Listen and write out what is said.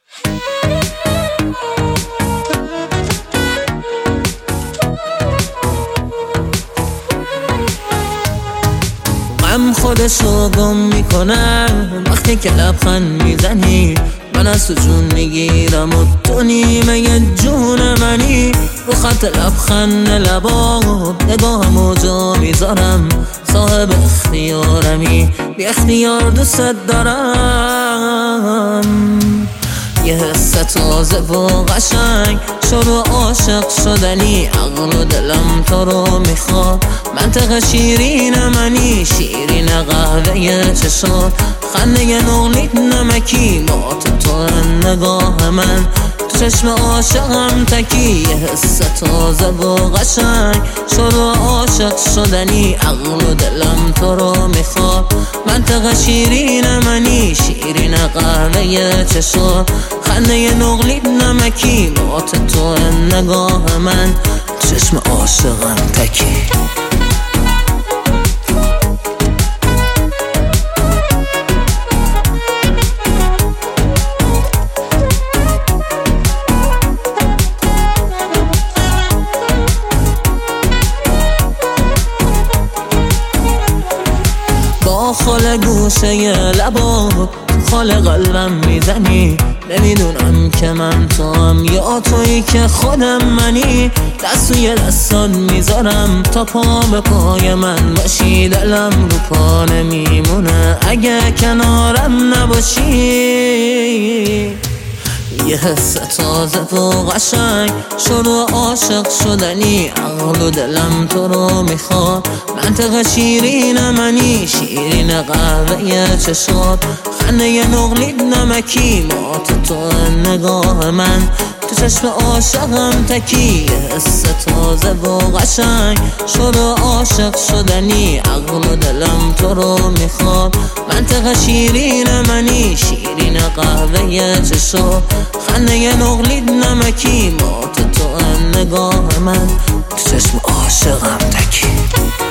غم خودشو گم میکنه وقتی که لبخند میزنی، من از تو جون میگیرم و تو نیمه جون منی. رو خط لبخند لبات نگاهمو جا میذارم، صاحب اختیارمی، بی اختیار دوست دارم. یه حس تازه و قشنگ شروع عاشق شدنی، عقل و دلم تو رو میخواد. منطق شیرین منی، شیرین قهوه چشات، خنده نقلیت نمکی، مات تو نگاه من، تو چشم عاشقم تکی. یه حس تازه و قشنگ شروع عاشق شدنی، عقل و دلم تو رو میخواد. منطق شیرین منی، شیرین قهوه چشات، خنده نقلیت نمکی، مات تو نگاه من، چشم عاشقم تکی. با خال گوشه لبات خال قلبم میزنی، نمیدونم که من توام یا تویی که خودم منی. دست توی دستات میذارم تا پا به پای من باشی، دلم رو پا نمیمونه اگه کنارم نباشی. یه حس تازه و قشنگ شروع عاشق شدنی، عقل و دلم تو رو میخواد. منطق شیرین منی، شیرین قهوه چشات، خنده نقلیت نمکی، مات تو نگاه من، تو چشم عاشقم تکی. یه حس تازه و قشنگ شروع عاشق شدنی، عقل و دلم تو رو میخواد. منطق شیرین منی، شیرین قهوه چشات، خنده نقلیت نمکی، مات تو نگاه من، تو چشم عاشقم تکی.